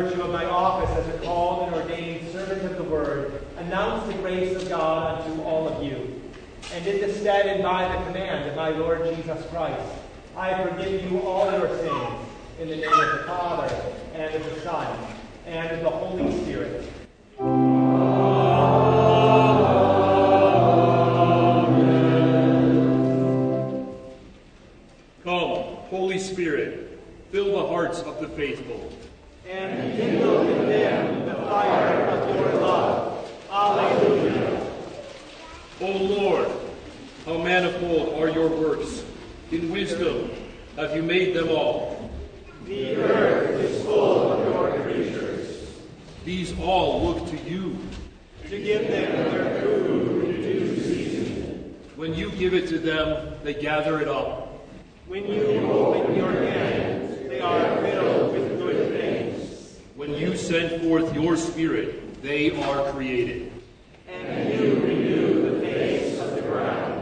virtue of my office as a called and ordained servant of the word, announce the grace of God unto all of you. And in the stead and by the command of my Lord Jesus Christ, I forgive you all your sins, in the name of the Father, and of the Son, and of the Holy Spirit. Come, Holy Spirit, fill the hearts of the faithful. And kindle in them the fire of your love. Alleluia. O Lord, how manifold are your works. In wisdom have you made them all. The earth is full of your creatures. These all look to you. To give them their food in due season. When you give it to them, they gather it up. When you open your hands, they are filled with good things. When you send forth your Spirit, they are created. And you renew the face of the ground.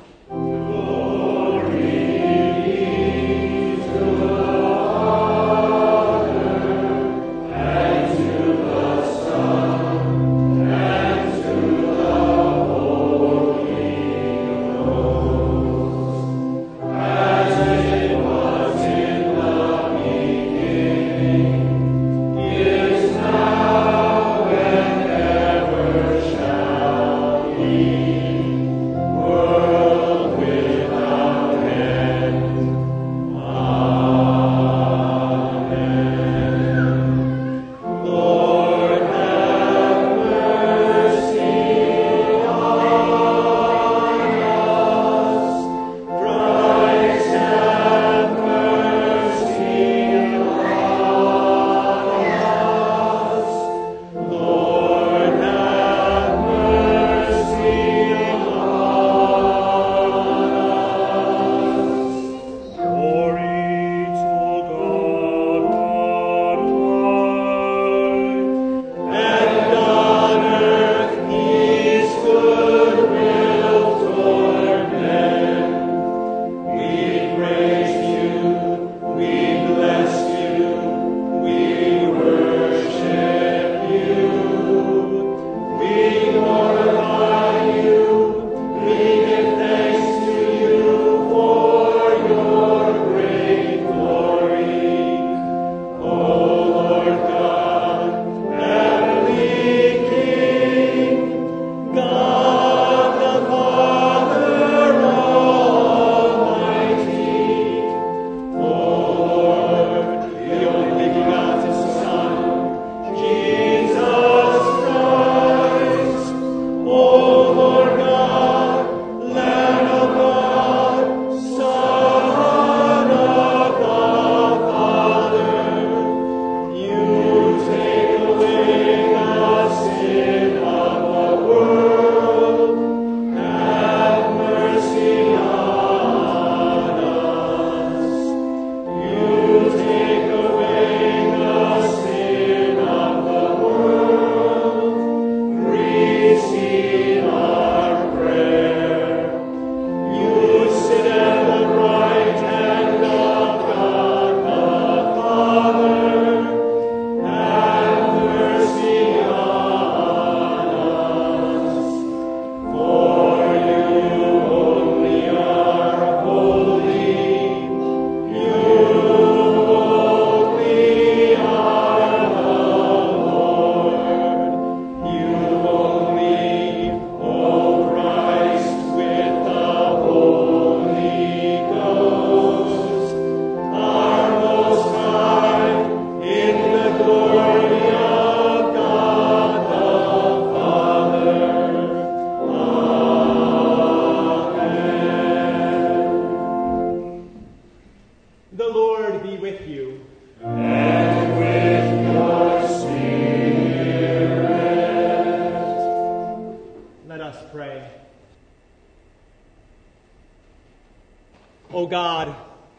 O God,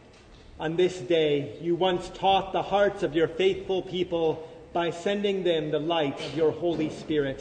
on this day you once taught the hearts of your faithful people by sending them the light of your Holy Spirit.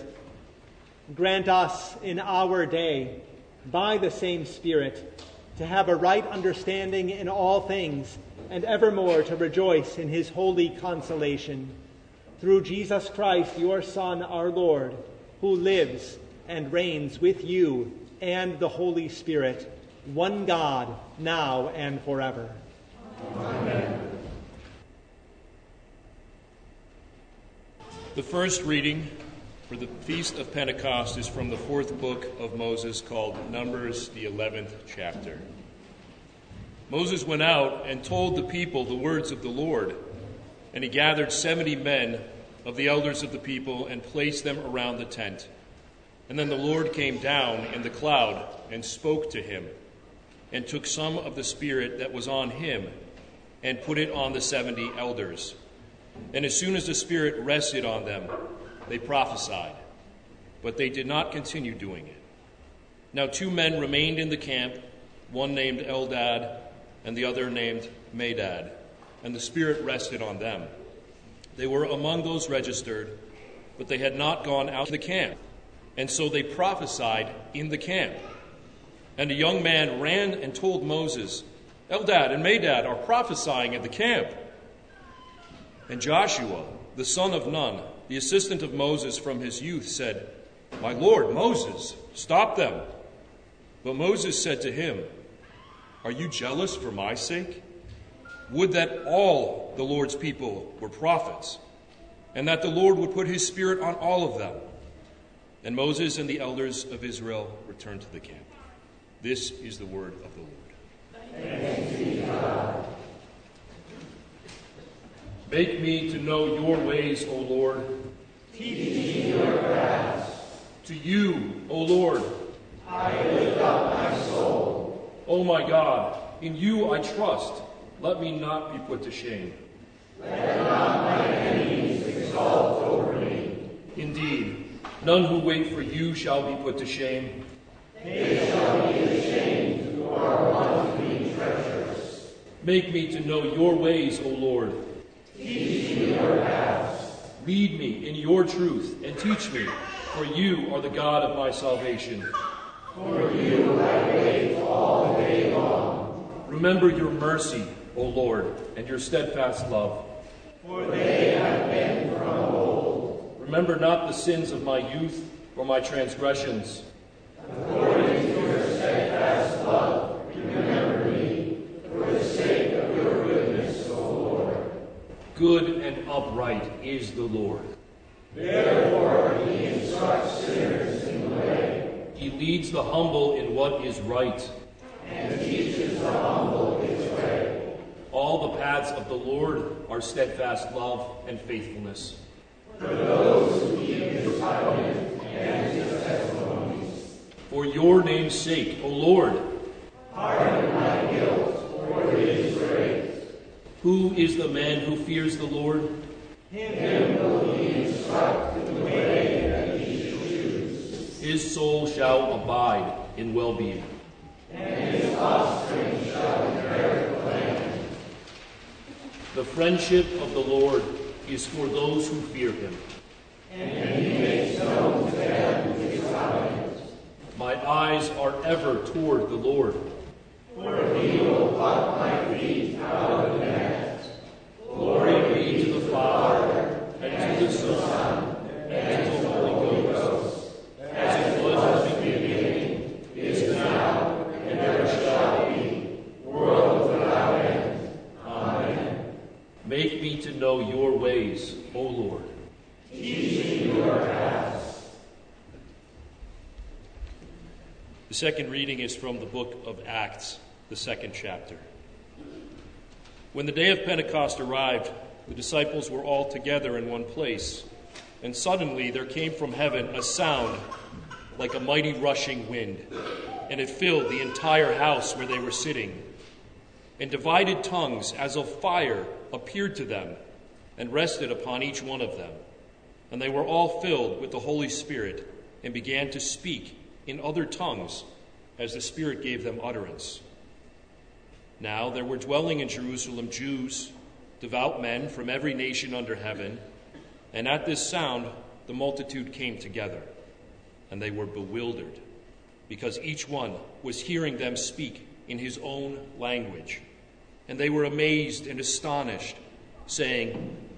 Grant us in our day, by the same Spirit, to have a right understanding in all things, and evermore to rejoice in his holy consolation. through Jesus Christ, your Son, our Lord, who lives and reigns with you and the Holy Spirit, one God, now and forever. Amen. The first reading for the Feast of Pentecost is from the fourth book of Moses, called Numbers, the 11th chapter. Moses went out and told the people the words of the Lord, and he gathered 70 men of the elders of the people and placed them around the tent. And then the Lord came down in the cloud and spoke to him, and took some of the Spirit that was on him and put it on the 70 elders. And as soon as the Spirit rested on them, they prophesied, but they did not continue doing it. Now 2 men remained in the camp, one named Eldad and the other named Medad, and the Spirit rested on them. They were among those registered, but they had not gone out of the camp, and so they prophesied in the camp. And a young man ran and told Moses, Eldad and Medad are prophesying at the camp. And Joshua, the son of Nun, the assistant of Moses from his youth, said, My lord, Moses, stop them. But Moses said to him, Are you jealous for my sake? Would that all the Lord's people were prophets, and that the Lord would put his Spirit on all of them. And Moses and the elders of Israel returned to the camp. This is the word of the Lord. Thanks be to God. Make me to know your ways, O Lord. Teach me your paths. To you, O Lord, I lift up my soul. O my God, in you I trust. Let me not be put to shame. Let not my enemies exalt over me. Indeed, none who wait for you shall be put to shame. They shall be ashamed who are once being treacherous. Make me to know your ways, O Lord. Teach me your paths. Lead me in your truth and teach me, for you are the God of my salvation. For you I wait all the day long. Remember your mercy, O Lord, and your steadfast love. For they have been from old. Remember not the sins of my youth or my transgressions. According to your steadfast love, remember me, for the sake of your goodness, O Lord. Good and upright is the Lord. Therefore he instructs sinners in the way. He leads the humble in what is right, And teaches the humble his way. all the paths of the Lord are steadfast love and faithfulness. For those who keep his covenant and his testimonies. For your name's sake, O Lord. Pardon my guilt, for it is great. Who is the man who fears the Lord? Him will he instruct in the way that he shall choose. His soul shall abide in well-being. And his offspring shall inherit the land. The friendship of the Lord is for those who fear him. And he makes known to them his covenant. My eyes are ever toward the Lord. For he will pluck my feet out of the net. Glory be to the Father, and to the Son, and to the Holy Ghost, as it was in the beginning, Is now, and ever shall be, world without end. Amen. make me to know your ways, O Lord. Teach me your paths. The second reading is from the book of Acts, the 2nd chapter. When the day of Pentecost arrived, the disciples were all together in one place, and suddenly there came from heaven a sound like a mighty rushing wind, and it filled the entire house where they were sitting. And divided tongues as of fire appeared to them and rested upon each one of them. And they were all filled with the Holy Spirit and began to speak in other tongues as the Spirit gave them utterance. Now there were dwelling in Jerusalem Jews, devout men from every nation under heaven, and at this sound the multitude came together, and they were bewildered, because each one was hearing them speak in his own language. And they were amazed and astonished, saying,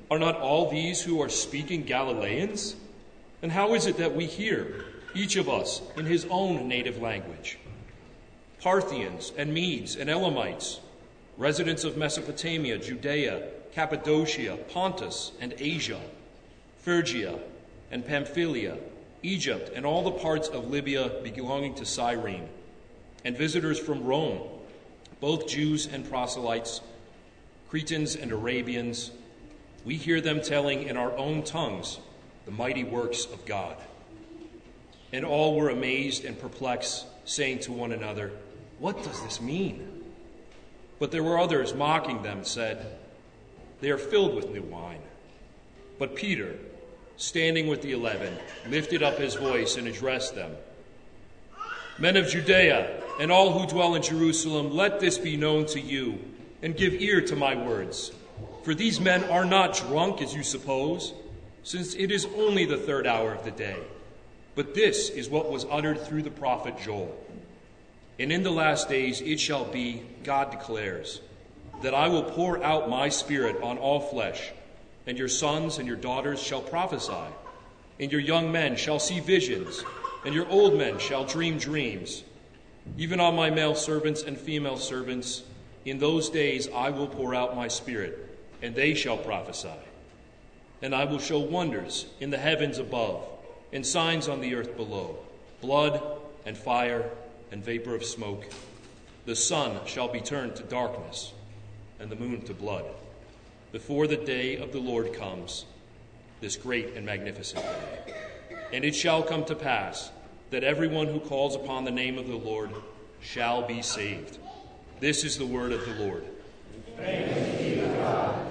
Are not all these who are speaking Galileans? And how is it that we hear, each of us, in his own native language? Parthians and Medes and Elamites, residents of Mesopotamia, Judea, Cappadocia, Pontus and Asia, Phrygia and Pamphylia, Egypt and all the parts of Libya belonging to Cyrene, and visitors from Rome, both Jews and proselytes, Cretans and Arabians, we hear them telling in our own tongues the mighty works of God. And all were amazed and perplexed, saying to one another, what does this mean? But there were others mocking them, said, they are filled with new wine. But Peter, standing with the 11, lifted up his voice and addressed them. Men of Judea, and all who dwell in Jerusalem, let this be known to you, and give ear to my words. For these men are not drunk, as you suppose, since it is only the 3rd hour of the day. But this is what was uttered through the prophet Joel. And in the last days it shall be, God declares, that I will pour out my Spirit on all flesh, and your sons and your daughters shall prophesy, and your young men shall see visions, and your old men shall dream dreams. Even on my male servants and female servants, in those days I will pour out my Spirit, and they shall prophesy. And I will show wonders in the heavens above, and signs on the earth below, blood and fire and vapor of smoke. The sun shall be turned to darkness, and the moon to blood, before the day of the Lord comes, this great and magnificent day. And it shall come to pass that everyone who calls upon the name of the Lord shall be saved. This is the word of the Lord. Thanks be to God.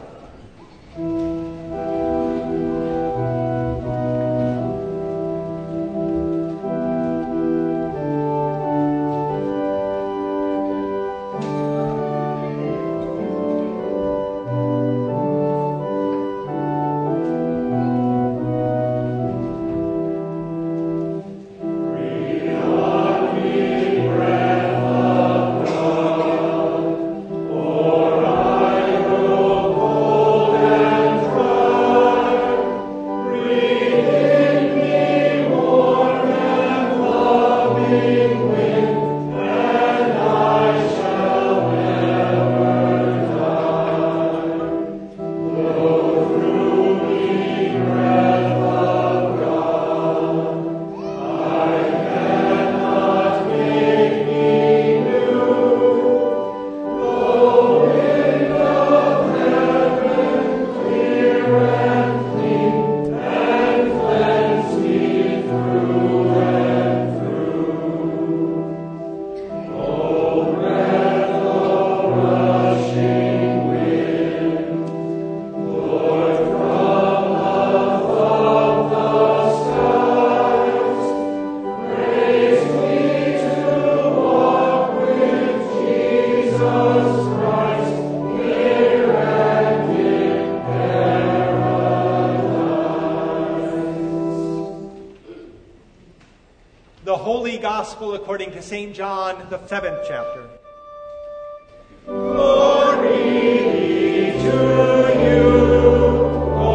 Gospel according to St. John, the 7th chapter. Glory be to you, O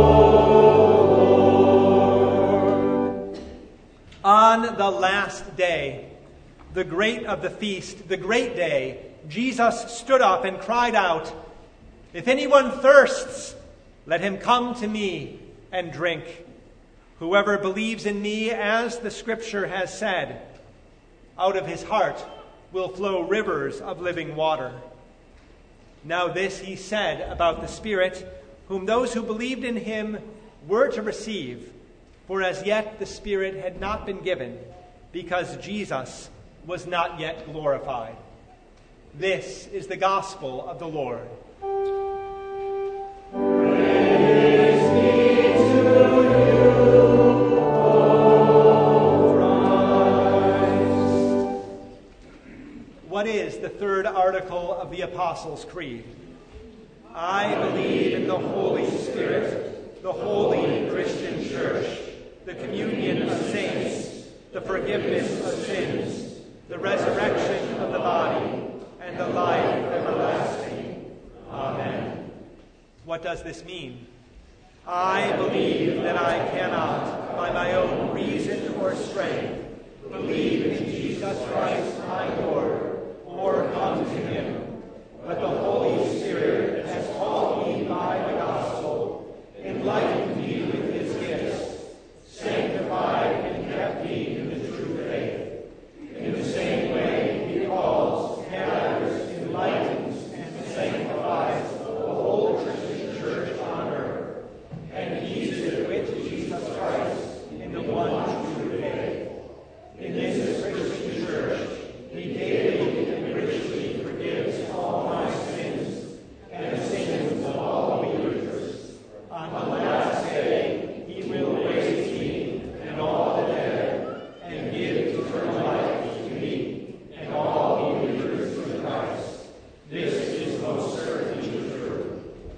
Lord. On the last day, the great of the feast, the great day, Jesus stood up and cried out, "If anyone thirsts, let him come to me and drink. Whoever believes in me, as the scripture has said, out of his heart will flow rivers of living water." Now this he said about the Spirit, whom those who believed in him were to receive, for as yet the Spirit had not been given, because Jesus was not yet glorified. This is the gospel of the Lord. Praise be to you, O Christ. What is the third article of the Apostles' Creed? I believe in the Holy Spirit, the holy Christian Church, the communion of saints, the forgiveness of sins, the resurrection of the body, and the life everlasting. Amen. What does this mean? I believe that I cannot, by my own reason or strength, believe in Jesus Christ my Lord, or come to him. But the Holy Spirit has called me by the gospel, enlightened me with his gifts, sanctified and kept me in the true faith. In the same way he calls, gathers, enlightens, and sanctifies the whole Christian church on earth, and he's with Jesus Christ in the one true faith. In this Christian church, he daily and richly forgives all my sins and the sins of all believers. On the last day, he will raise me and all the dead and give eternal life to me and all believers in Christ. This is most certainly true.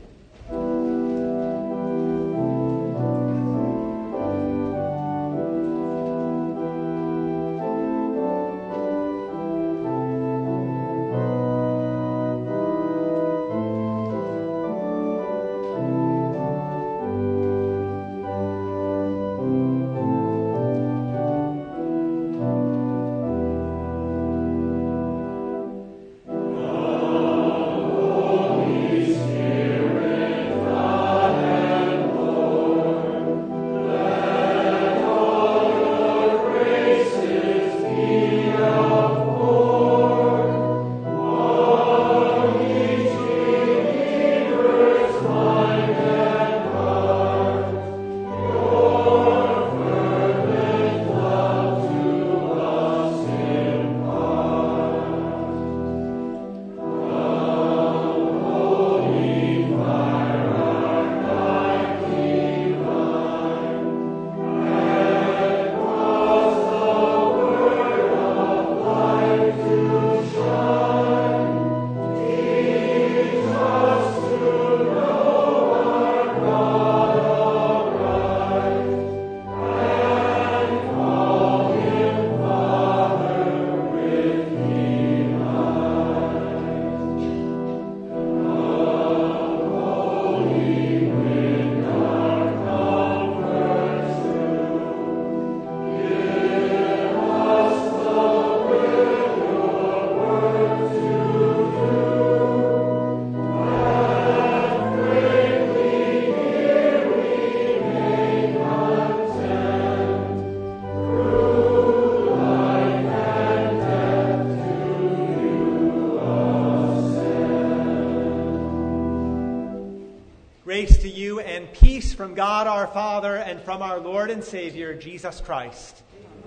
Grace to you and peace from God our Father and from our Lord and Savior, Jesus Christ.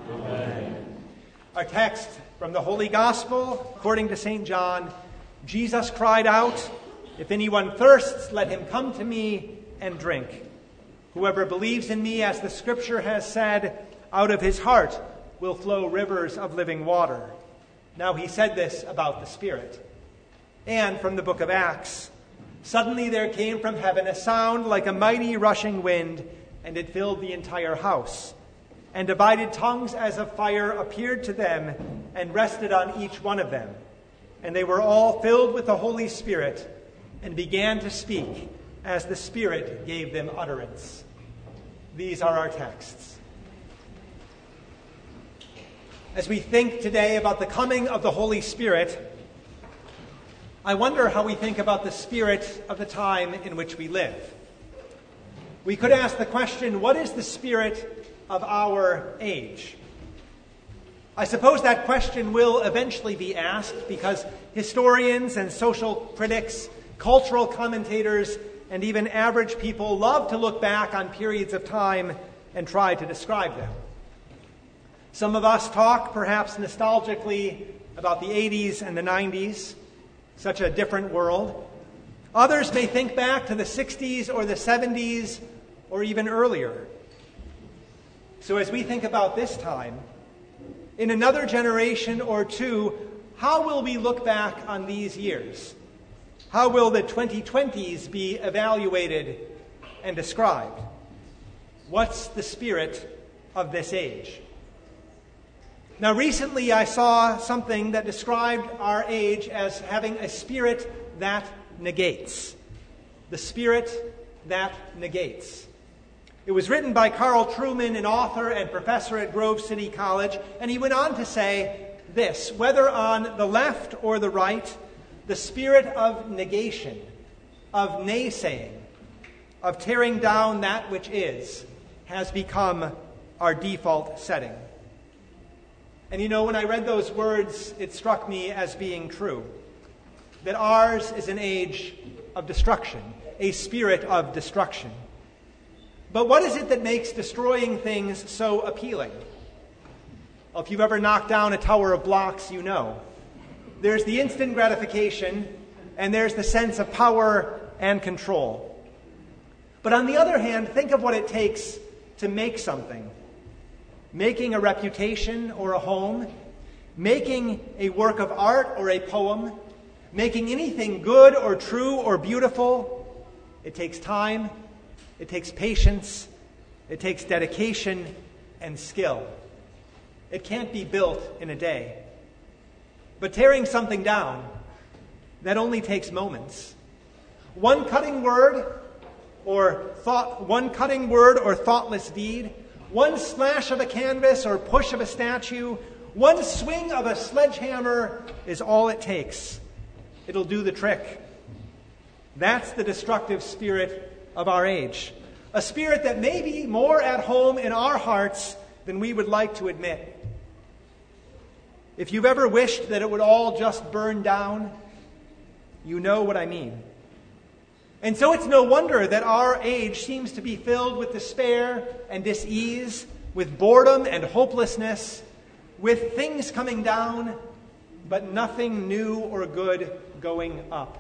Amen. Our text from the Holy Gospel, according to St. John, Jesus cried out, "If anyone thirsts, let him come to me and drink. Whoever believes in me, as the Scripture has said, out of his heart will flow rivers of living water." Now he said this about the Spirit. And from the book of Acts, suddenly there came from heaven a sound like a mighty rushing wind, and it filled the entire house. And divided tongues as of fire appeared to them and rested on each one of them. And they were all filled with the Holy Spirit and began to speak as the Spirit gave them utterance. These are our texts. As we think today about the coming of the Holy Spirit, I wonder how we think about the spirit of the time in which we live. We could ask the question, what is the spirit of our age? I suppose that question will eventually be asked because historians and social critics, cultural commentators, and even average people love to look back on periods of time and try to describe them. Some of us talk, perhaps nostalgically, about the 80s and the 90s. Such a different world. Others may think back to the 60s or the 70s or even earlier. So as we think about this time, in another generation or two, how will we look back on these years? How will the 2020s be evaluated and described? What's the spirit of this age? Now, recently I saw something that described our age as having a spirit that negates. The spirit that negates. It was written by Carl Trueman, an author and professor at Grove City College, and he went on to say this: whether on the left or the right, the spirit of negation, of naysaying, of tearing down that which is, has become our default setting. And you know, when I read those words, it struck me as being true, that ours is an age of destruction, a spirit of destruction. But what is it that makes destroying things so appealing? Well, if you've ever knocked down a tower of blocks, you know. There's the instant gratification, and there's the sense of power and control. But on the other hand, think of what it takes to make something. Making a reputation or a home, making a work of art or a poem, making anything good or true or beautiful. It takes time, it takes patience, it takes dedication and skill. It can't be built in a day. But tearing something down, that only takes moments. One cutting word or thoughtless deed, one slash of a canvas or push of a statue, one swing of a sledgehammer is all it takes. It'll do the trick. That's the destructive spirit of our age. A spirit that may be more at home in our hearts than we would like to admit. If you've ever wished that it would all just burn down, you know what I mean. And so it's no wonder that our age seems to be filled with despair and dis-ease, with boredom and hopelessness, with things coming down, but nothing new or good going up.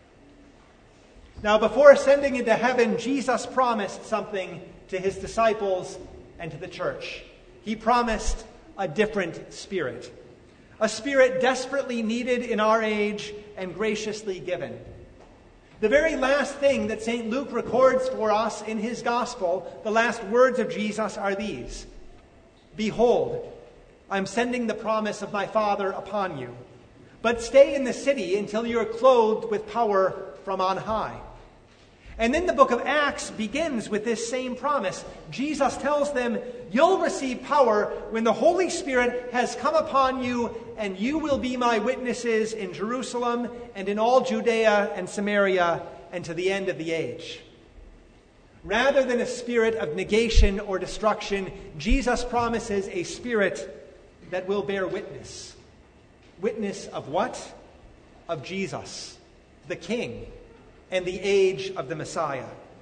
Now, before ascending into heaven, Jesus promised something to his disciples and to the church. He promised a different spirit. A spirit desperately needed in our age and graciously given. The very last thing that St. Luke records for us in his gospel, the last words of Jesus, are these: "Behold, I'm sending the promise of my Father upon you. But stay in the city until you are clothed with power from on high." And then the book of Acts begins with this same promise. Jesus tells them, "You'll receive power when the Holy Spirit has come upon you, and you will be my witnesses in Jerusalem and in all Judea and Samaria and to the end of the age." Rather than a spirit of negation or destruction, Jesus promises a spirit that will bear witness. Witness of what? Of Jesus, the King, and the age of the Messiah.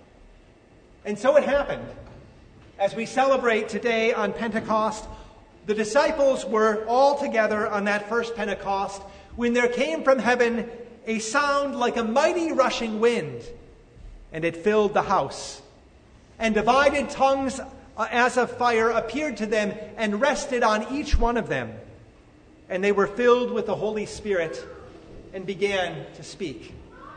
And so it happened. As we celebrate today on Pentecost, the disciples were all together on that first Pentecost when there came from heaven a sound like a mighty rushing wind, and it filled the house. And divided tongues as of fire appeared to them and rested on each one of them. And they were filled with the Holy Spirit and began to speak.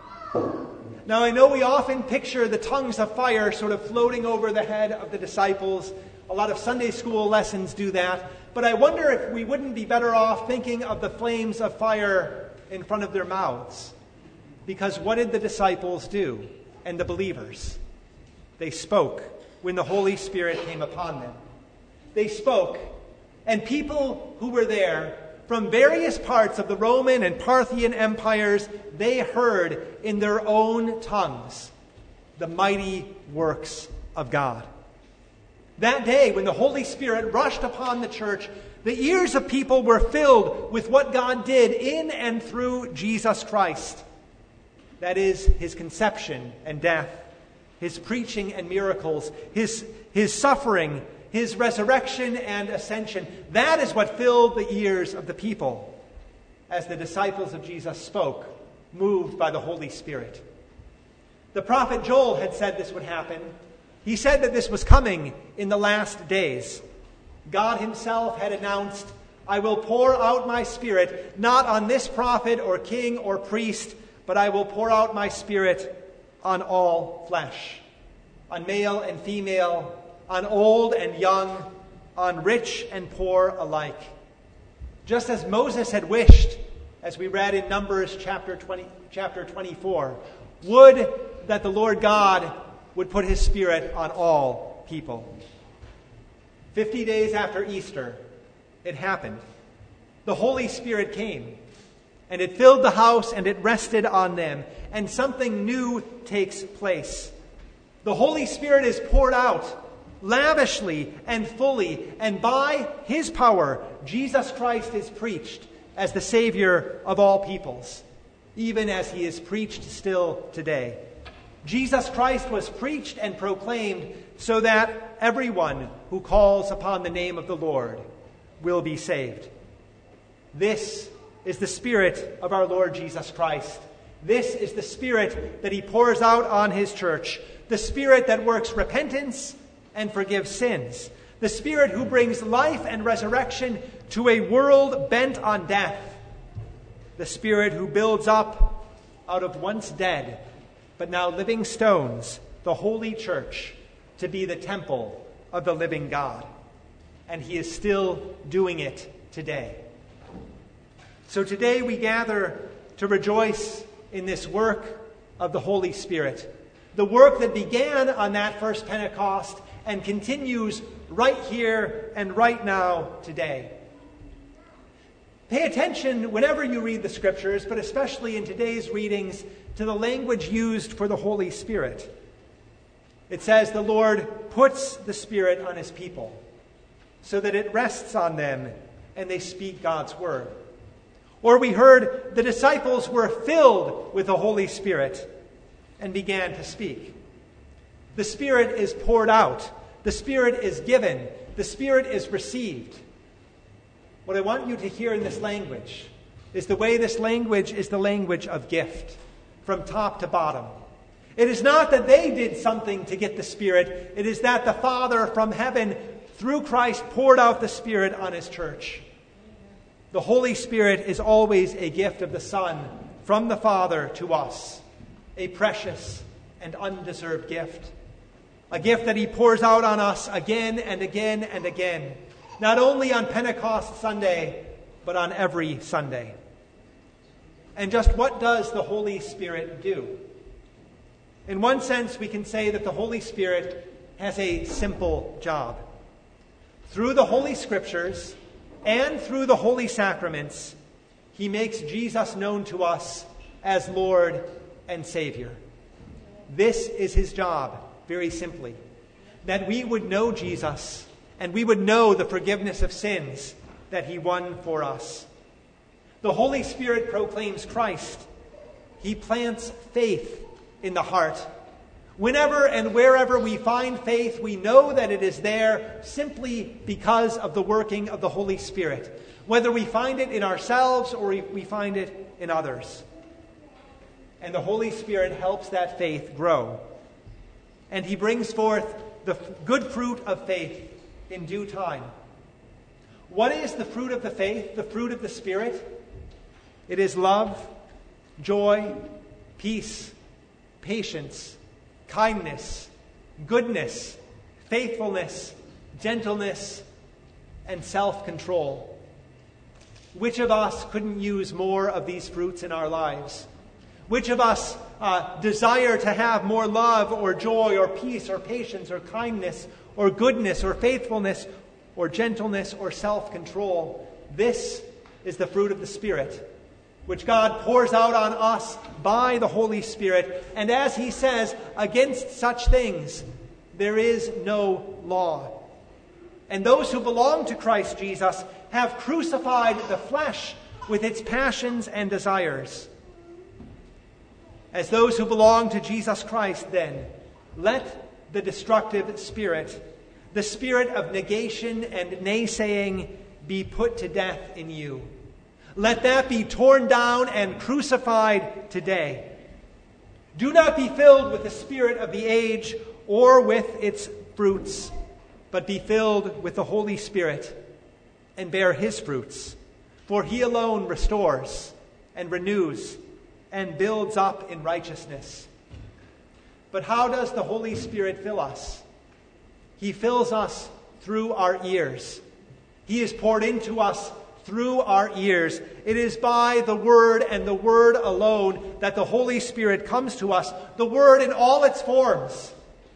Now, I know we often picture the tongues of fire sort of floating over the head of the disciples. A lot of Sunday school lessons do that. But I wonder if we wouldn't be better off thinking of the flames of fire in front of their mouths. Because what did the disciples do, and the believers? They spoke when the Holy Spirit came upon them. They spoke, and people who were there from various parts of the Roman and Parthian empires, they heard in their own tongues the mighty works of God. That day, when the Holy Spirit rushed upon the church, the ears of people were filled with what God did in and through Jesus Christ. That is, his conception and death, his preaching and miracles, his suffering, his resurrection and ascension. That is what filled the ears of the people as the disciples of Jesus spoke, moved by the Holy Spirit. The prophet Joel had said this would happen. He said that this was coming in the last days. God himself had announced, "I will pour out my Spirit, not on this prophet or king or priest, but I will pour out my Spirit on all flesh, on male and female, on old and young, on rich and poor alike." Just as Moses had wished, as we read in Numbers chapter 24, would that the Lord God would put his Spirit on all people. 50 days after Easter, it happened. The Holy Spirit came, and it filled the house, and it rested on them, and something new takes place. The Holy Spirit is poured out lavishly and fully, and by his power, Jesus Christ is preached as the Savior of all peoples, even as he is preached still today. Jesus Christ was preached and proclaimed so that everyone who calls upon the name of the Lord will be saved. This is the Spirit of our Lord Jesus Christ. This is the Spirit that he pours out on his church, the Spirit that works repentance and forgives sins, the Spirit who brings life and resurrection to a world bent on death, the Spirit who builds up out of once dead but now living stones the holy church to be the temple of the living God. And he is still doing it today. So today we gather to rejoice in this work of the Holy Spirit, the work that began on that first Pentecost and continues right here and right now today. Pay attention whenever you read the Scriptures, but especially in today's readings, to the language used for the Holy Spirit. It says the Lord puts the Spirit on his people so that it rests on them and they speak God's word. Or we heard the disciples were filled with the Holy Spirit and began to speak. The Spirit is poured out. The Spirit is given. The Spirit is received. What I want you to hear in this language is the way this language is the language of gift, from top to bottom. It is not that they did something to get the Spirit. It is that the Father from heaven, through Christ, poured out the Spirit on his church. The Holy Spirit is always a gift of the Son from the Father to us, a precious and undeserved gift, a gift that he pours out on us again and again and again, not only on Pentecost Sunday, but on every Sunday. And just what does the Holy Spirit do? In one sense, we can say that the Holy Spirit has a simple job. Through the Holy Scriptures and through the Holy Sacraments, he makes Jesus known to us as Lord and Savior. This is his job, very simply, that we would know Jesus and we would know the forgiveness of sins that he won for us. The Holy Spirit proclaims Christ. He plants faith in the heart. Whenever and wherever we find faith, we know that it is there simply because of the working of the Holy Spirit, whether we find it in ourselves or we find it in others. And the Holy Spirit helps that faith grow. And he brings forth the good fruit of faith in due time. What is the fruit of the faith, the fruit of the Spirit? It is love, joy, peace, patience, kindness, goodness, faithfulness, gentleness, and self-control. Which of us couldn't use more of these fruits in our lives? Which of us desire to have more love or joy or peace or patience or kindness or goodness or faithfulness or gentleness or self-control? This is the fruit of the Spirit, which God pours out on us by the Holy Spirit. And as he says, against such things there is no law. And those who belong to Christ Jesus have crucified the flesh with its passions and desires. As those who belong to Jesus Christ, then, let the destructive spirit, the spirit of negation and naysaying, be put to death in you. Let that be torn down and crucified today. Do not be filled with the spirit of the age or with its fruits, but be filled with the Holy Spirit and bear his fruits. For he alone restores and renews and builds up in righteousness. But how does the Holy Spirit fill us? He fills us through our ears. He is poured into us through our ears. It is by the Word and the Word alone that the Holy Spirit comes to us. The Word in all its forms.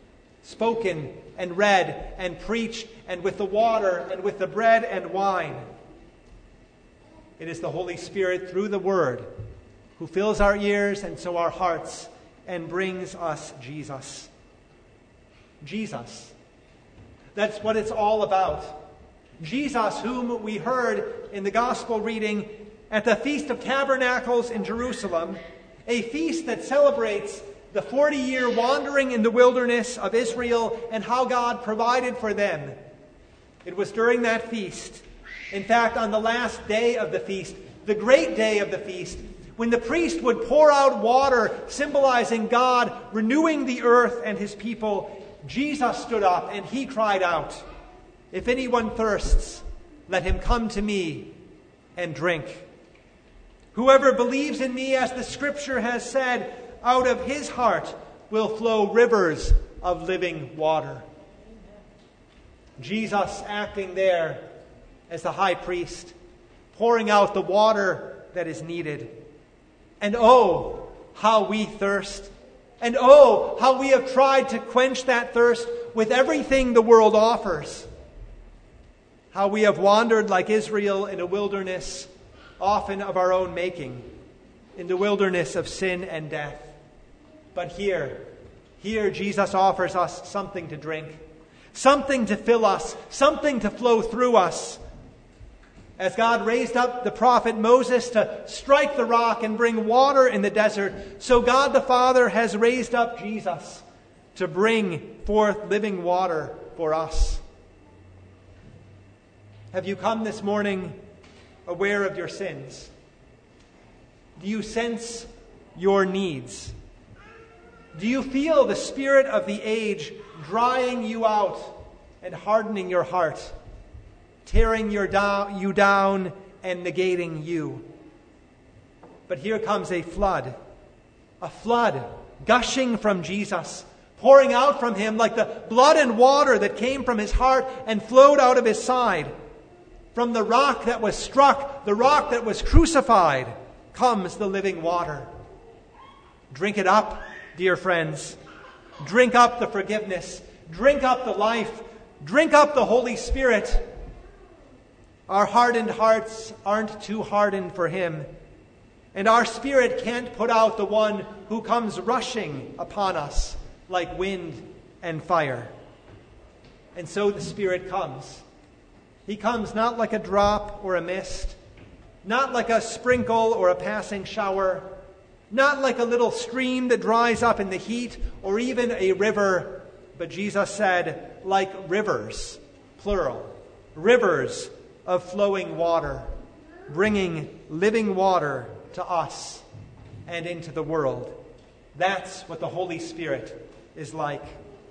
spoken and read and preached, and with the water and with the bread and wine. It is the Holy Spirit through the Word who fills our ears and so our hearts and brings us Jesus. Jesus. That's what it's all about. Jesus, whom we heard in the gospel reading at the Feast of Tabernacles in Jerusalem, a feast that celebrates the 40-year wandering in the wilderness of Israel and how God provided for them. It was during that feast, in fact, on the last day of the feast, the great day of the feast, when the priest would pour out water symbolizing God renewing the earth and his people, Jesus stood up and he cried out, "If anyone thirsts, let him come to me and drink. Whoever believes in me, as the scripture has said, out of his heart will flow rivers of living water." Jesus acting there as the high priest, pouring out the water that is needed. And oh, how we thirst. And oh, how we have tried to quench that thirst with everything the world offers. How we have wandered like Israel in a wilderness, often of our own making, in the wilderness of sin and death. But here Jesus offers us something to drink, something to fill us, something to flow through us. As God raised up the prophet Moses to strike the rock and bring water in the desert, so God the Father has raised up Jesus to bring forth living water for us. Have you come this morning aware of your sins? Do you sense your needs? Do you feel the spirit of the age drying you out and hardening your heart, tearing you down and negating you? But here comes a flood gushing from Jesus, pouring out from him like the blood and water that came from his heart and flowed out of his side. From the rock that was struck, the rock that was crucified, comes the living water. Drink it up, dear friends. Drink up the forgiveness. Drink up the life. Drink up the Holy Spirit. Our hardened hearts aren't too hardened for him. And our spirit can't put out the one who comes rushing upon us like wind and fire. And so the Spirit comes. He comes not like a drop or a mist, not like a sprinkle or a passing shower, not like a little stream that dries up in the heat or even a river, but Jesus said, like rivers, plural, rivers of flowing water, bringing living water to us and into the world. That's what the Holy Spirit is like.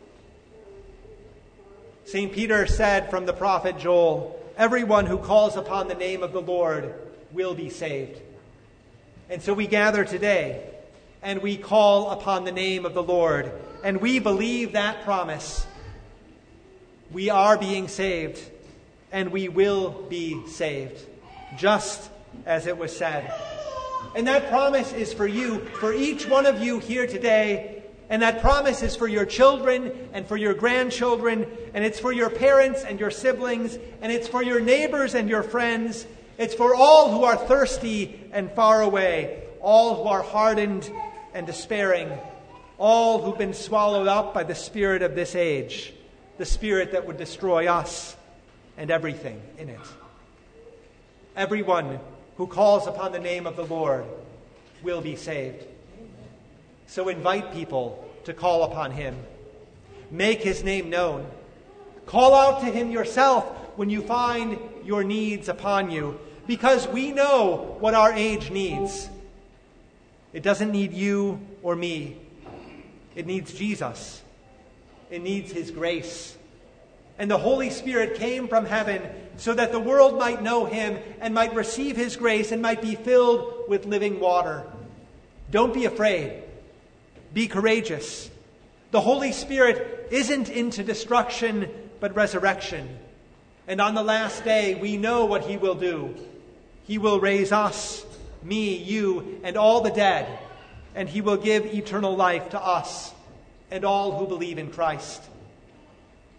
St. Peter said from the prophet Joel, "Everyone who calls upon the name of the Lord will be saved." And so we gather today and we call upon the name of the Lord, and we believe that promise. We are being saved, and we will be saved, just as it was said. And that promise is for you, for each one of you here today. And that promise is for your children and for your grandchildren, and it's for your parents and your siblings, and it's for your neighbors and your friends. It's for all who are thirsty and far away, all who are hardened and despairing, all who've been swallowed up by the spirit of this age, the spirit that would destroy us and everything in it. Everyone who calls upon the name of the Lord will be saved. So invite people to call upon him. Make his name known. Call out to him yourself when you find your needs upon you, because we know what our age needs. It doesn't need you or me. It needs Jesus. It needs his grace. And the Holy Spirit came from heaven so that the world might know him and might receive his grace and might be filled with living water. Don't be afraid. Be courageous. The Holy Spirit isn't into destruction, but resurrection. And on the last day, we know what he will do. He will raise us, me, you, and all the dead, and he will give eternal life to us and all who believe in Christ.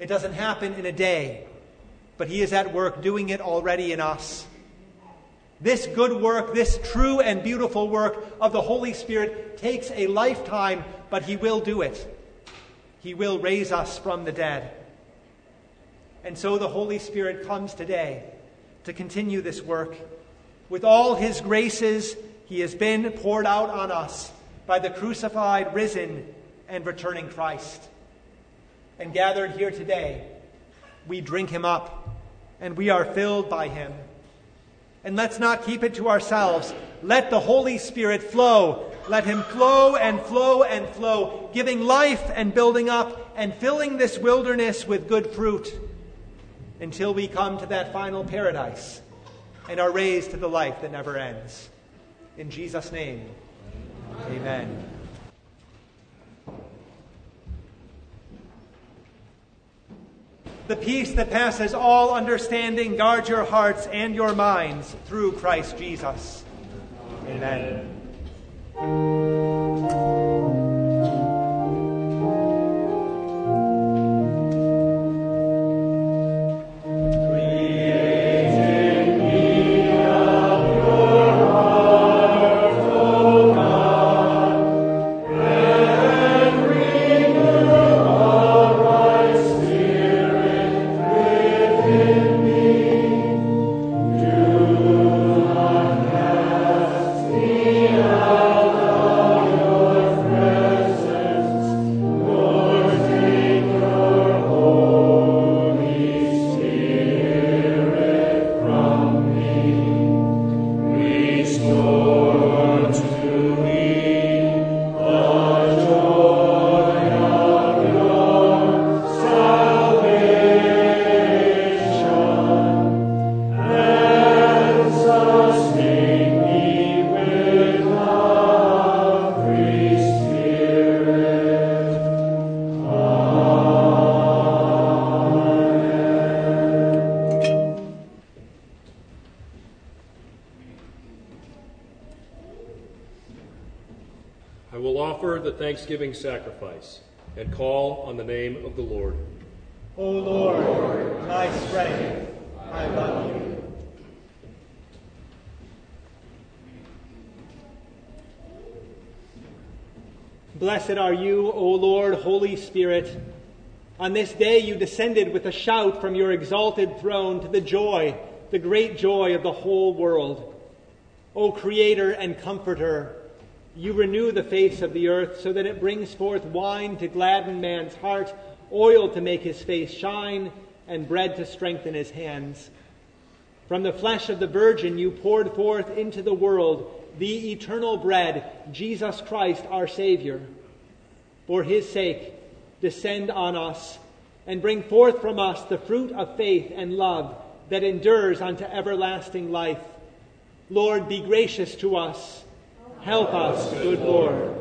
It doesn't happen in a day, but he is at work doing it already in us. This good work, this true and beautiful work of the Holy Spirit takes a lifetime, but he will do it. He will raise us from the dead. And so the Holy Spirit comes today to continue this work. With all his graces, he has been poured out on us by the crucified, risen, and returning Christ. And gathered here today, we drink him up, and we are filled by him. And let's not keep it to ourselves. Let the Holy Spirit flow. Let him flow and flow and flow, giving life and building up and filling this wilderness with good fruit until we come to that final paradise and are raised to the life that never ends. In Jesus' name, amen. The peace that passes all understanding guard your hearts and your minds through Christ Jesus. Amen. I will offer the thanksgiving sacrifice and call on the name of the Lord. O Lord, my strength, I love you. Blessed are you, O Lord, Holy Spirit. On this day you descended with a shout from your exalted throne to the great joy of the whole world. O Creator and Comforter, you renew the face of the earth so that it brings forth wine to gladden man's heart, oil to make his face shine, and bread to strengthen his hands. From the flesh of the Virgin you poured forth into the world the eternal bread, Jesus Christ our Savior. For his sake, descend on us and bring forth from us the fruit of faith and love that endures unto everlasting life. Lord, be gracious to us. Help us, good Lord.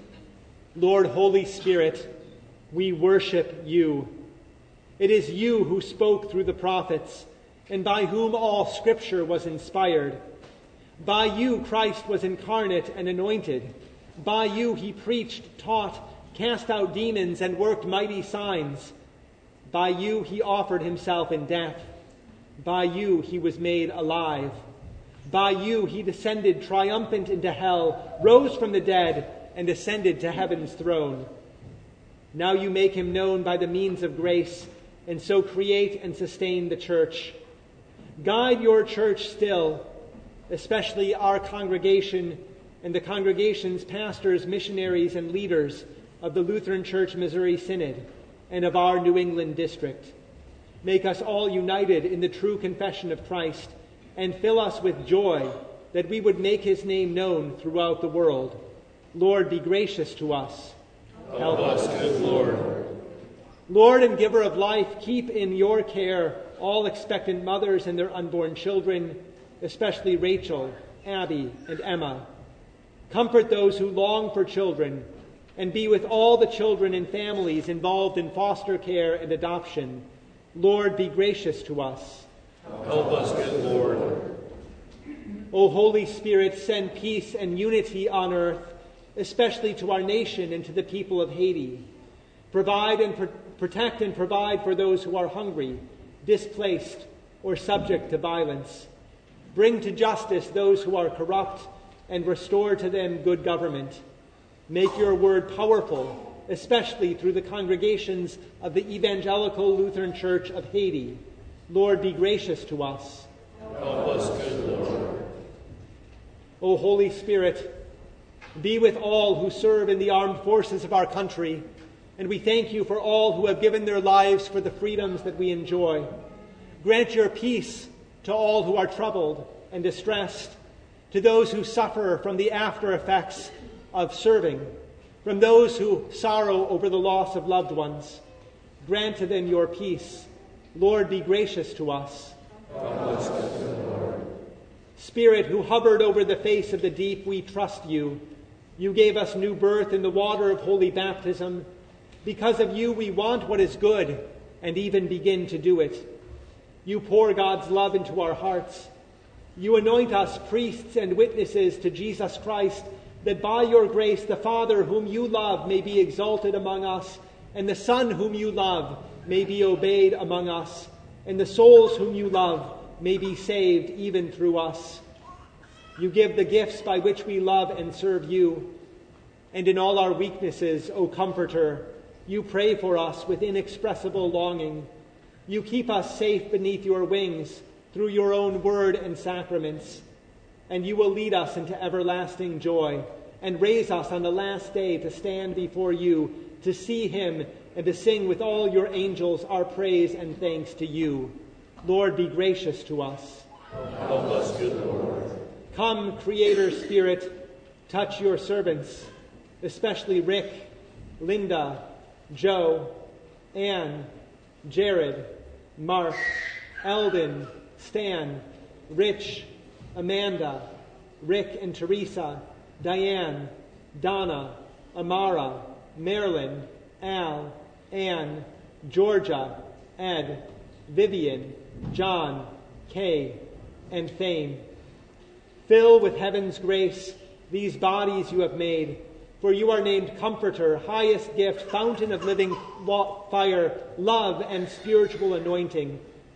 Lord, Holy Spirit, we worship you. It is you who spoke through the prophets, and by whom all Scripture was inspired. By you Christ was incarnate and anointed. By you he preached, taught, cast out demons, and worked mighty signs. By you he offered himself in death. By you he was made alive. By you he descended triumphant into hell, rose from the dead, and ascended to heaven's throne. Now you make him known by the means of grace, and so create and sustain the church. Guide your church still, especially our congregation and the congregation's pastors, missionaries, and leaders of the Lutheran Church Missouri Synod and of our New England district. Make us all united in the true confession of Christ, and fill us with joy that we would make his name known throughout the world. Lord, be gracious to us. Help us, good Lord. Lord and giver of life, keep in your care all expectant mothers and their unborn children, especially Rachel, Abby, and Emma. Comfort those who long for children, and be with all the children and families involved in foster care and adoption. Lord, be gracious to us. Help us, good Lord. O Holy Spirit, send peace and unity on earth, especially to our nation and to the people of Haiti. Provide and Protect and provide for those who are hungry, displaced, or subject to violence. Bring to justice those who are corrupt, and restore to them good government. Make your word powerful, especially through the congregations of the Evangelical Lutheran Church of Haiti. Lord, be gracious to us. Help us, good Lord. O Holy Spirit, be with all who serve in the armed forces of our country, and we thank you for all who have given their lives for the freedoms that we enjoy. Grant your peace to all who are troubled and distressed, to those who suffer from the after effects of serving, from those who sorrow over the loss of loved ones. Grant to them your peace. Lord, be gracious to us. Spirit, who hovered over the face of the deep, we trust you. You gave us new birth in the water of holy baptism. Because of you, we want what is good and even begin to do it. You pour God's love into our hearts. You anoint us priests and witnesses to Jesus Christ, that by your grace the Father whom you love may be exalted among us, and the Son whom you love may be obeyed among us, and the souls whom you love may be saved even through us. You give the gifts by which we love and serve you, and in all our weaknesses, O Comforter, you pray for us with inexpressible longing. You keep us safe beneath your wings through your own word and sacraments, and you will lead us into everlasting joy and raise us on the last day to stand before you, to see him and to sing with all your angels our praise and thanks to you. Lord, be gracious to us. Help us, good Lord. Come, Creator Spirit, touch your servants, especially Rick, Linda, Joe, Anne, Jared, Mark, Eldon, Stan, Rich, Amanda, Rick and Teresa, Diane, Donna, Amara, Marilyn, Al, Anne, Georgia, Ed, Vivian, John, Kay, and Fame. Fill with heaven's grace these bodies you have made, for you are named Comforter, highest gift, fountain of living fire, love, and spiritual anointing.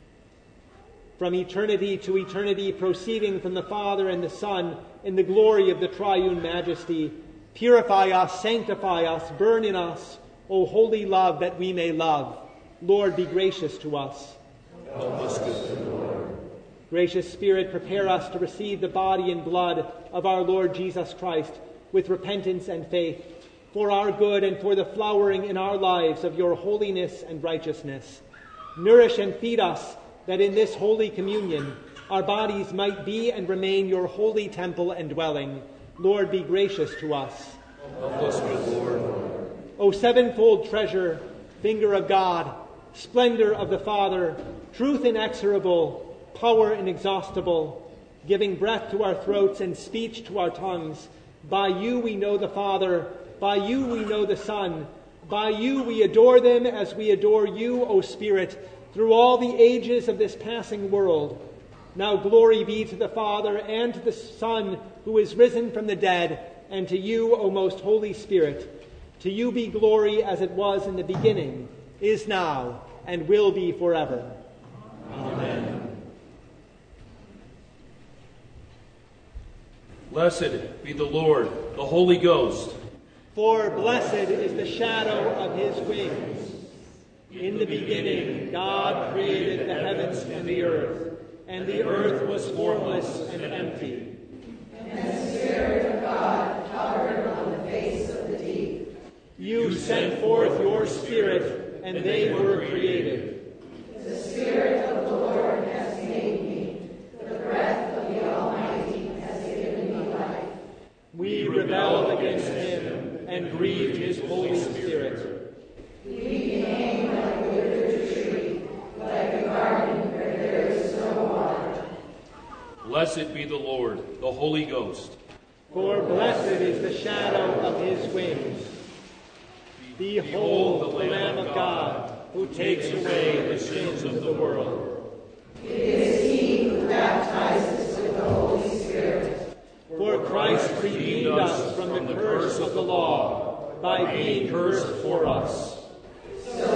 From eternity to eternity, proceeding from the Father and the Son, in the glory of the triune majesty, purify us, sanctify us, burn in us, O holy love, that we may love. Lord, be gracious to us. Help us, good Lord. Gracious Spirit, prepare us to receive the body and blood of our Lord Jesus Christ with repentance and faith, for our good and for the flowering in our lives of your holiness and righteousness. Nourish and feed us, that in this holy communion our bodies might be and remain your holy temple and dwelling. Lord, be gracious to us. Help us, good Lord. O sevenfold treasure, finger of God, splendor of the Father, truth inexorable, power inexhaustible, giving breath to our throats and speech to our tongues, by you we know the Father, by you we know the Son, by you we adore them as we adore you, O Spirit, through all the ages of this passing world. Now glory be to the Father and to the Son, who is risen from the dead, and to you, O most Holy Spirit. To you be glory as it was in the beginning, is now, and will be forever. Amen. Blessed be the Lord, the Holy Ghost. For blessed is the shadow of his wings. In the beginning, God created the heavens and the earth was formless and empty. And the Spirit of God hovered on the face of the deep. You sent forth your Spirit, and they were created. The Spirit of the Lord has made me. The breath of the Almighty has given me life. We rebelled against him and grieved his Holy Spirit. We became like a withered tree, like a garden where there is no water. Blessed be the Lord, the Holy Ghost. For blessed is the shadow of his wings. Behold the Lamb of God, who takes away the sins of the world. It is he who baptizes with the Holy Spirit. For Christ redeemed us from the curse of the law by being cursed for us. So that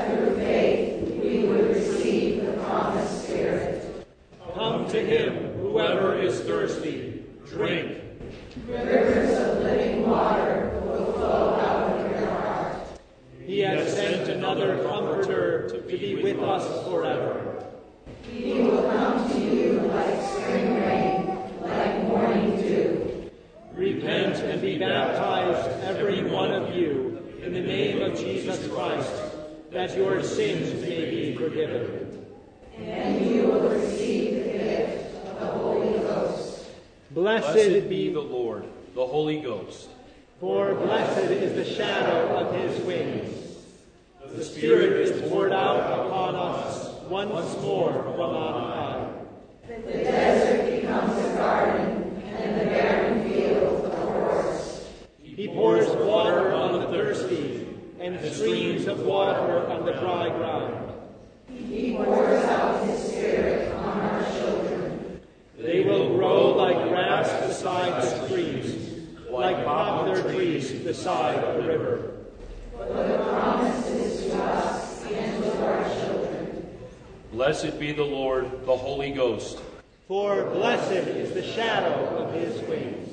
through faith we would receive the promised Spirit. Come to him, whoever is thirsty, drink. Rivers of living water will flow out of your heart. He has sent another Comforter to be with us forever. He will come to you like spring rain, like morning dew. Repent and be baptized, every one of you, in the name of Jesus Christ, that your sins may be forgiven. And you will receive the gift of the Holy Ghost. Blessed be the Lord, the Holy Ghost. For blessed is the shadow of his wings. The Spirit is poured out upon us once more from on high. The desert becomes a garden, and the barren field a forest. He pours water on the thirsty, and streams of water on the dry ground. He pours out his Spirit on our children. They will grow like grass beside the streams, like poplar trees beside the river. For the promise is to us and to our children. Blessed be the Lord, the Holy Ghost. For blessed is the shadow of his wings.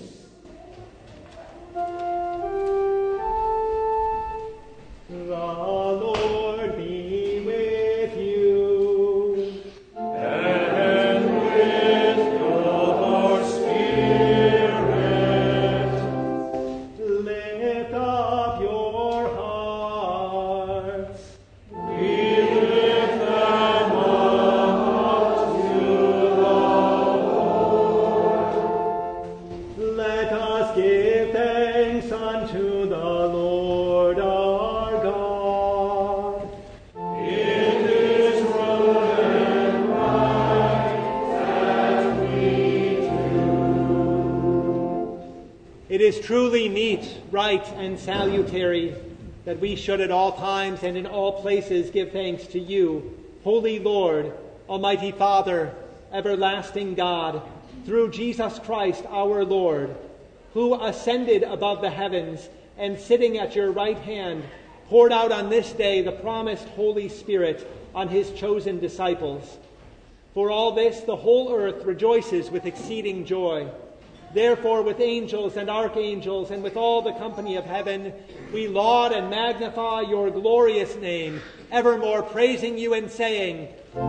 The Lord be with you. And with your spirit. Lift up your hearts. We lift them up to the Lord. Let us give thanks unto the Lord our God. It is right and right that we do. It is truly meet, right, and salutary that we should at all times and in all places give thanks to you, Holy Lord, Almighty Father, everlasting God, through Jesus Christ our Lord, who ascended above the heavens and sitting at your right hand, poured out on this day the promised Holy Spirit on his chosen disciples. For all this the whole earth rejoices with exceeding joy. Therefore, with angels and archangels and with all the company of heaven, we laud and magnify your glorious name, evermore praising you and saying,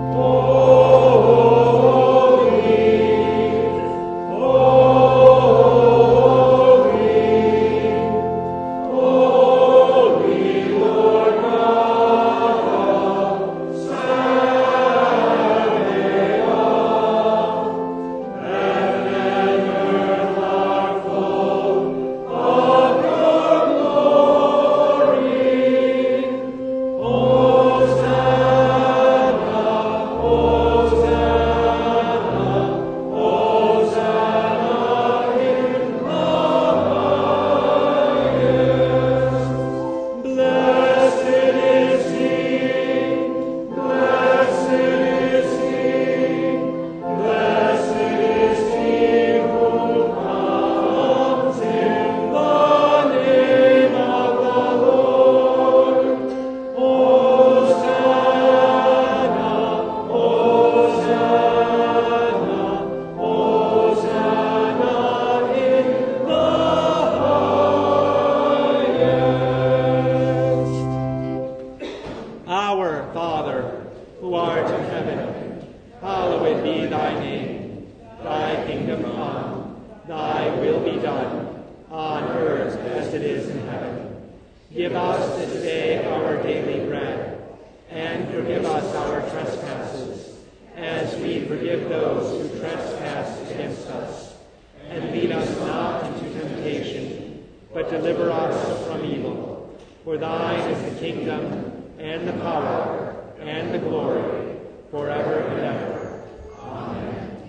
Our Father, who art in heaven, hallowed be thy name. Thy kingdom come, thy will be done, on earth as it is in heaven. Give us this day our daily bread, and forgive us our trespasses, as we forgive those who trespass against us. And lead us not into temptation, but deliver us from evil. For thine is the kingdom, and the power, and the glory, forever and ever. Amen.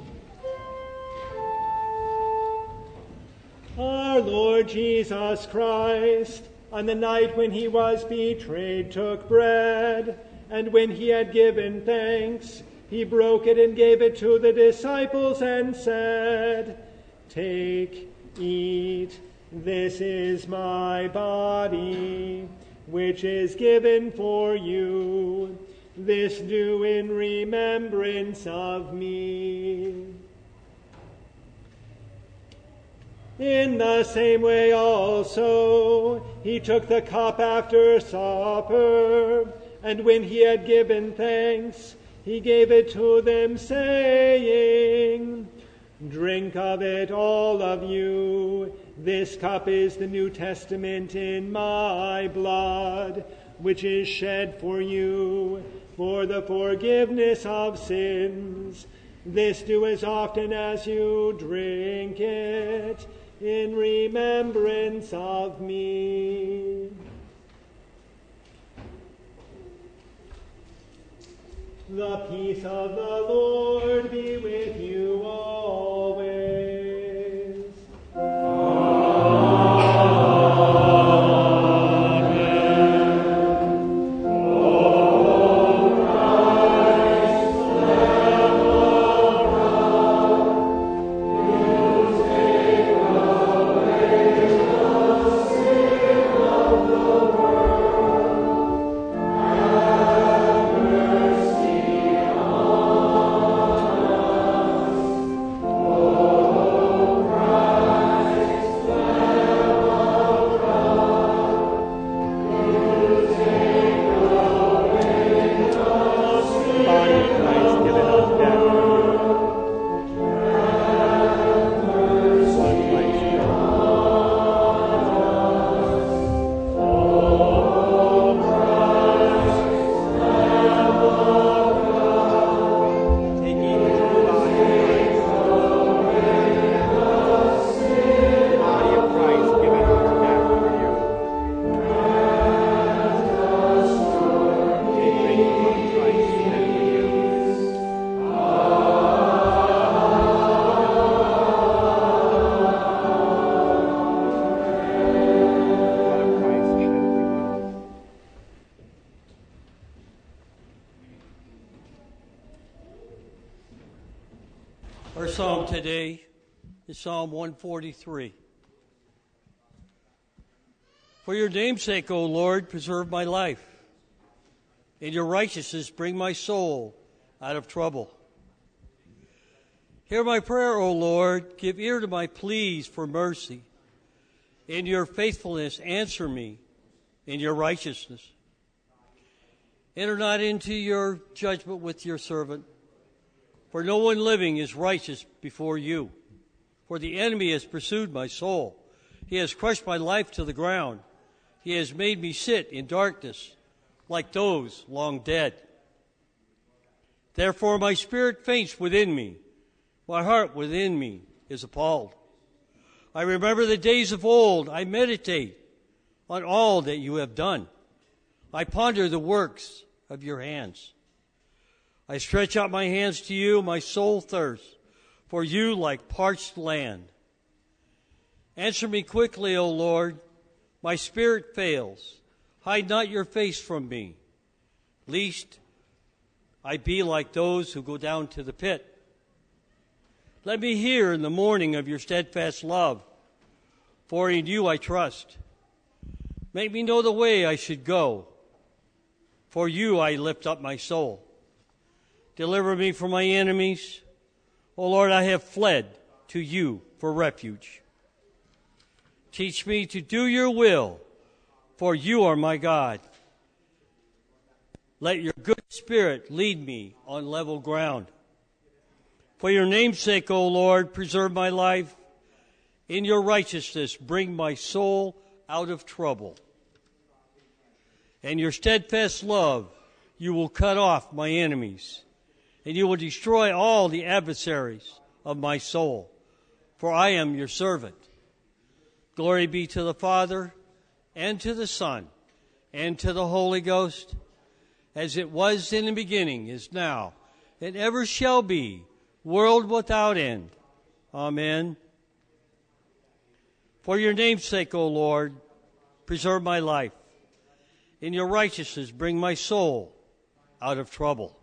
Our Lord Jesus Christ, on the night when he was betrayed, took bread, and when he had given thanks, he broke it and gave it to the disciples and said, "Take, eat, this is my body." which is given for you. This do in remembrance of me. In the same way also he took the cup after supper, and when he had given thanks, he gave it to them, saying, Drink of it, all of you. This cup is the New Testament in my blood, which is shed for you for the forgiveness of sins. This do as often as you drink it in remembrance of me. The peace of the Lord be with you always. Our psalm today is Psalm 143. For your name's sake, O Lord, preserve my life. In your righteousness, bring my soul out of trouble. Hear my prayer, O Lord. Give ear to my pleas for mercy. In your faithfulness, answer me in your righteousness. Enter not into your judgment with your servant. For no one living is righteous before you. For the enemy has pursued my soul. He has crushed my life to the ground. He has made me sit in darkness like those long dead. Therefore my spirit faints within me. My heart within me is appalled. I remember the days of old. I meditate on all that you have done. I ponder the works of your hands. I stretch out my hands to you, my soul thirsts for you like parched land. Answer me quickly, O Lord. My spirit fails. Hide not your face from me, lest I be like those who go down to the pit. Let me hear in the morning of your steadfast love, for in you I trust. Make me know the way I should go. For you I lift up my soul. Deliver me from my enemies. O Lord, I have fled to you for refuge. Teach me to do your will, for you are my God. Let your good spirit lead me on level ground. For your name's sake, O Lord, preserve my life. In your righteousness, bring my soul out of trouble. And your steadfast love, you will cut off my enemies. And you will destroy all the adversaries of my soul, for I am your servant. Glory be to the Father, and to the Son, and to the Holy Ghost, as it was in the beginning, is now, and ever shall be, world without end. Amen. For your name's sake, O Lord, preserve my life. In your righteousness, bring my soul out of trouble.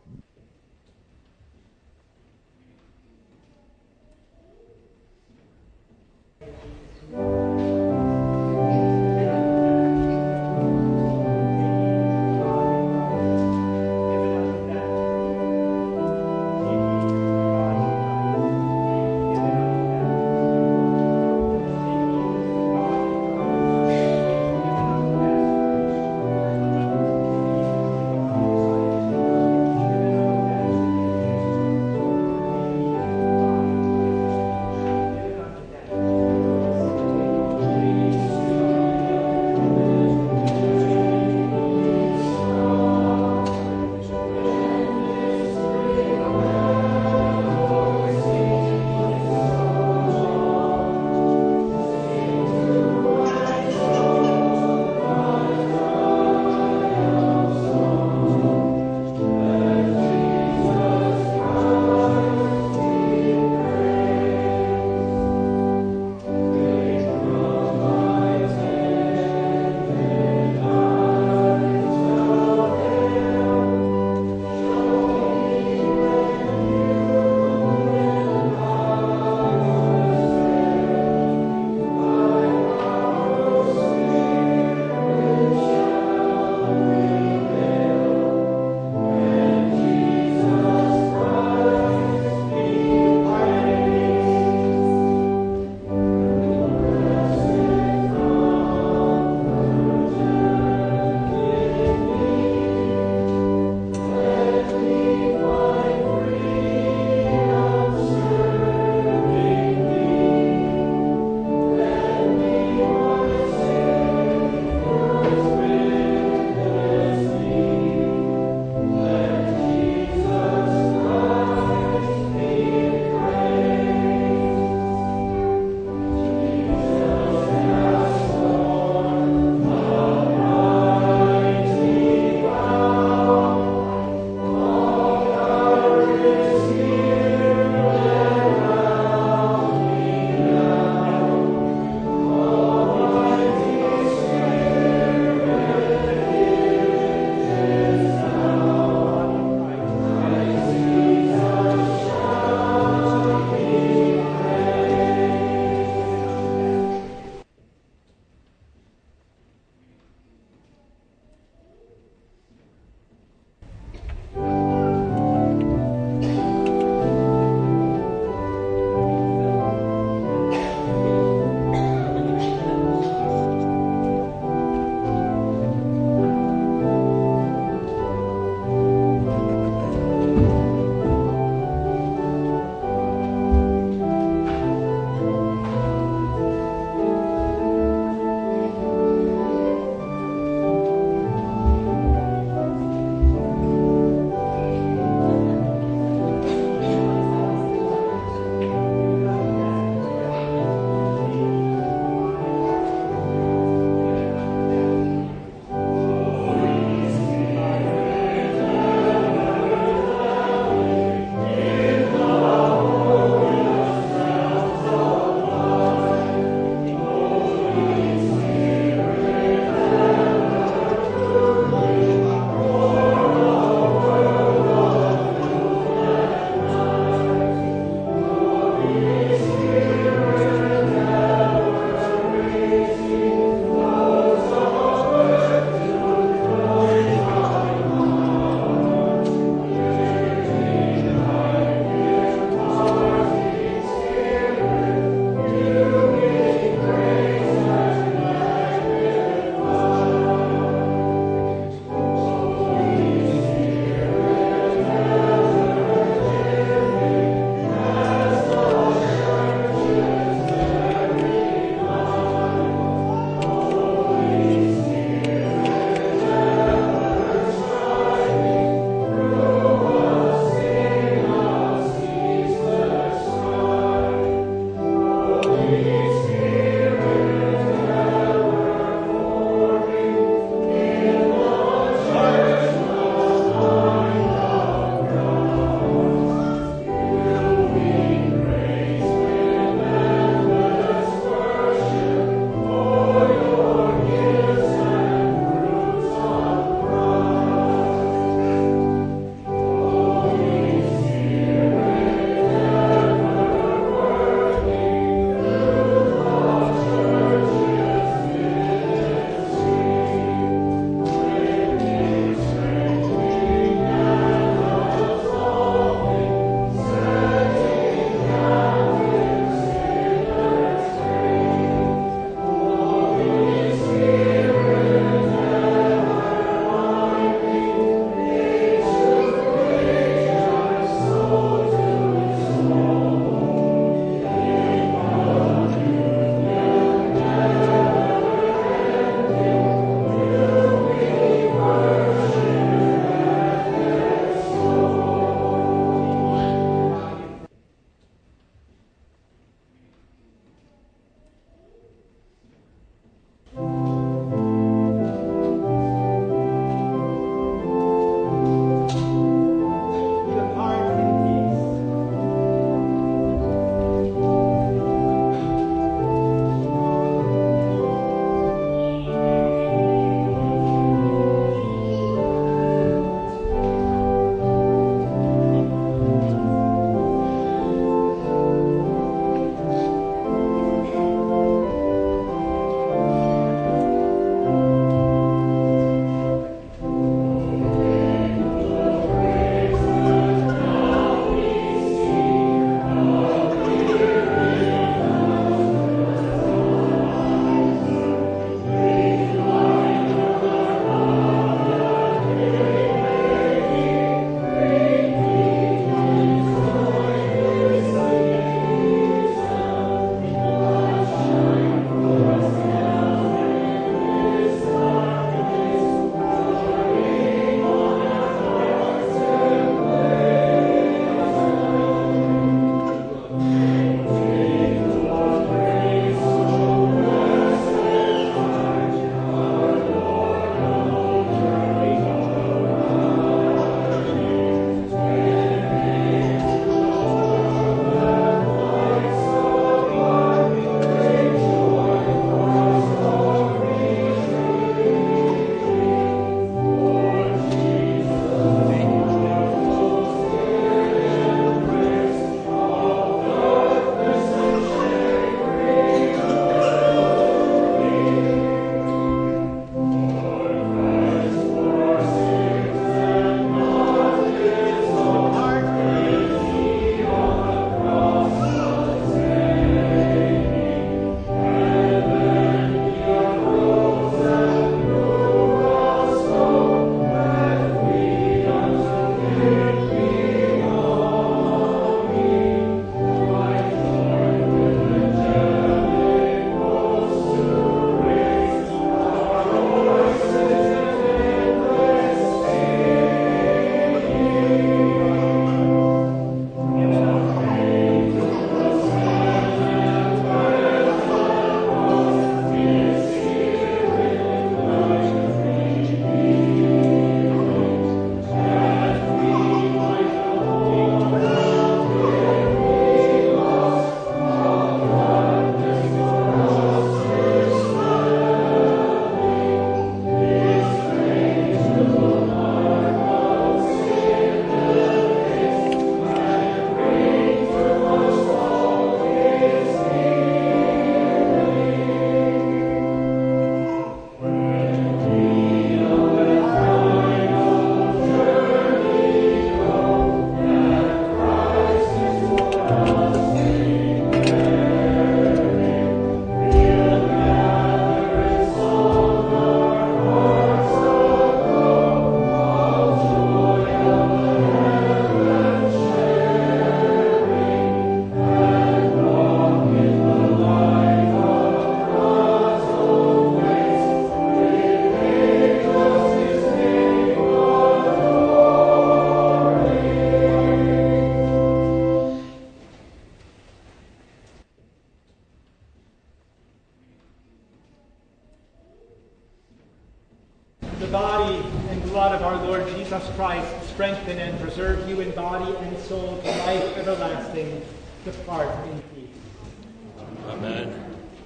body and blood of our Lord Jesus Christ strengthen and preserve you in body and soul to life everlasting. Depart in peace. Amen.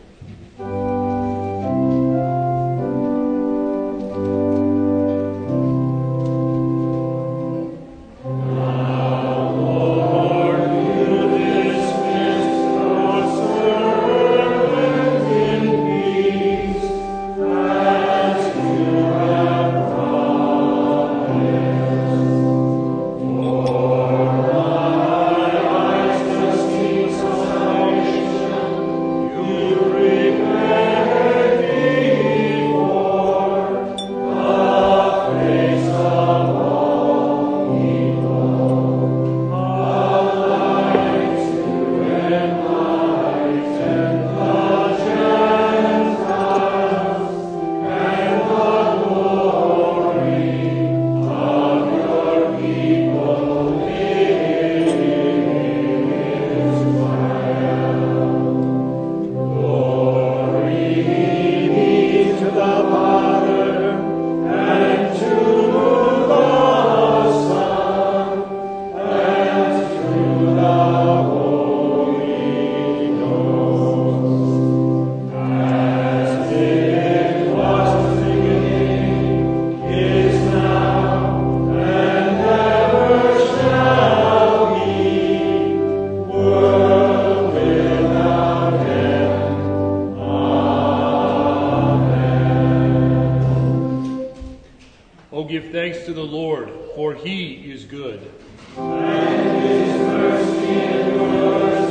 Give thanks to the Lord, for he is good. And his mercy endures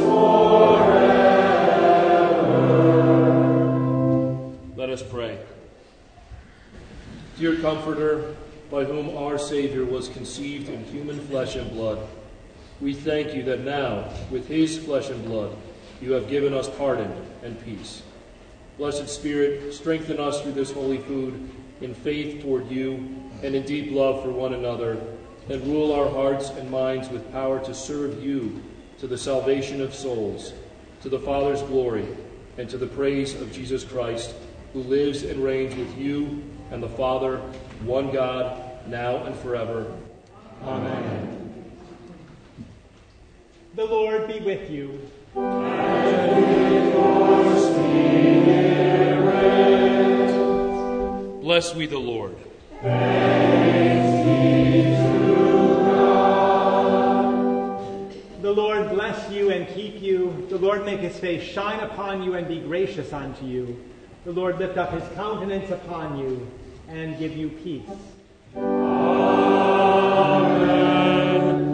forever. Let us pray. Dear Comforter, by whom our Savior was conceived in human flesh and blood, we thank you that now, with his flesh and blood, you have given us pardon and peace. Blessed Spirit, strengthen us through this holy food in faith toward you and in deep love for one another, and rule our hearts and minds with power to serve you to the salvation of souls, to the Father's glory, and to the praise of Jesus Christ, who lives and reigns with you and the Father, one God, now and forever. Amen. The Lord be with you. And with your spirit. Bless we the Lord. Thanks be to God. The Lord bless you and keep you. The Lord make his face shine upon you and be gracious unto you. The Lord lift up his countenance upon you and give you peace. Amen.